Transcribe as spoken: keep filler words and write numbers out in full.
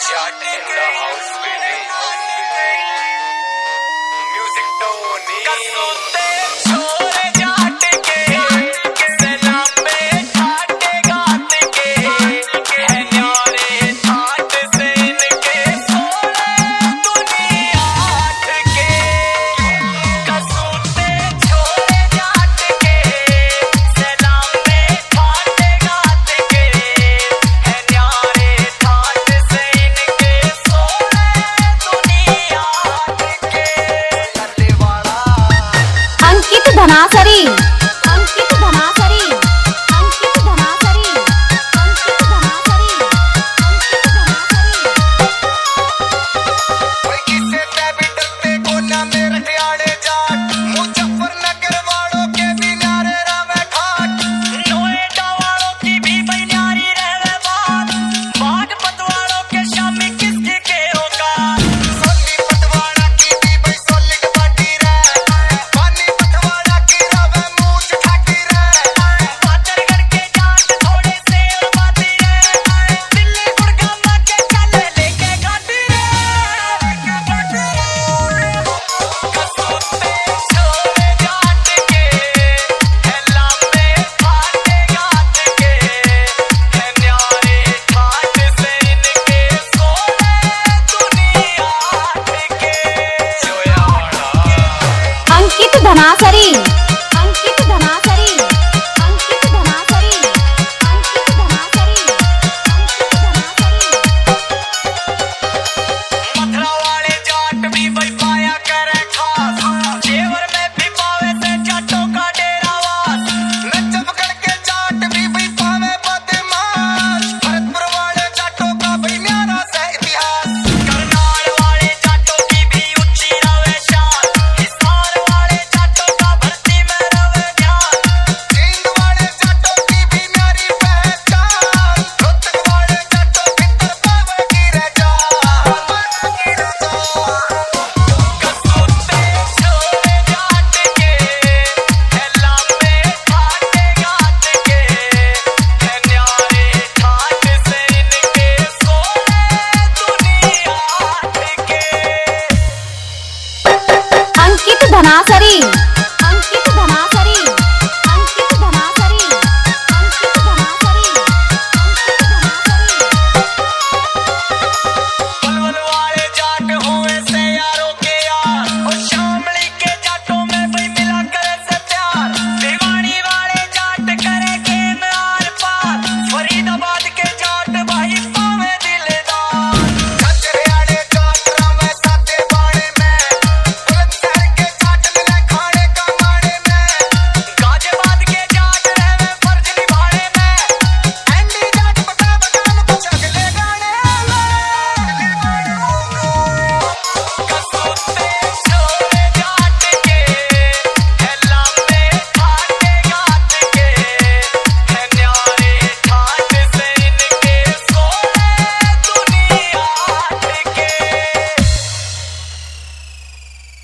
Shot in the house, baby. Music Tony. कसूते छोरे जाट के, सलाम पे ठाटे गात के, है न्यारे ठाट से इनके सोने दुनिया आठ के। कसूते छोरे जाट के, सलाम पे ठाटे गात के, है न्यारे ठाट से इनके सोने दुनिया आठ के। लल्ले वाला अंकित धनासरी अंकित धनासरी अंकित धनासरी अंकित धनासरी अंकित धनासरी कोई किसे ते भी डरते को ना मेरे ध्याने जाट मुजफ्फरनगर वालों के भी न्यारे रवे ठाट नोएडा वालों की भी भाई न्यारी रहे बात बागपत वालों के शामी किसकी के होगा सोनी पतवाड़ा की भी भाई सोलिग बाटी रहे पानी पतवाड़ा की रवे मूछ ठाटी रहे पातरगढ़ के जाट थोड़े से आबादी रहे दिल्ली गुड़गांव के चले लेके गाड़ी रे लेके गाड़ी रे कसूते छोरे जाट के है लांबे फाटे गात के है न्यारे ठाट से इनके सोने दुनिया आठ के जोया वाला अंकित धनासरी अंकित धनासरी अंकित धनासरी अंकित धनासरी मथुरा वाले जाट भी भाई पाया करे खास जेवर में भी पावे से जाटों का डेरावास नजफगढ़ के जाट भी भाई पावे बदमाश भरतपुर वाले जाटों का भी न्यारा से इतिहास करनाल वाले जाटों की भी ऊंची रवे शान हिसार वाले जाटों का भर्ती में रवे ध्यान जींद वाले जाटों की भी न्यारी पहचान रोहतक वाले जाटों की तरफ गिरे जा कसूते छोरे जाट के है लांबे फाटे गात के है न्यारे ठाट से इनके सोने दुनिया आठ के अंकित धनासरी